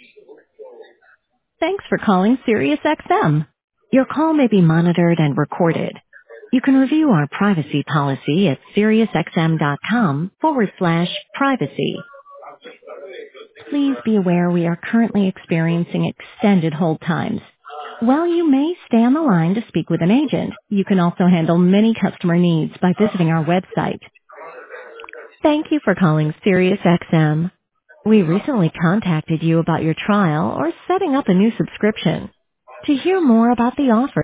Thanks for calling SiriusXM. Your call may be monitored and recorded. You can review our privacy policy at SiriusXM.com/privacy. Please be aware we are currently experiencing extended hold times. While you may stay on the line to speak with an agent, you can also handle many customer needs by visiting our website. Thank you for calling SiriusXM. We recently contacted you about your trial or setting up a new subscription. To hear more about the offer,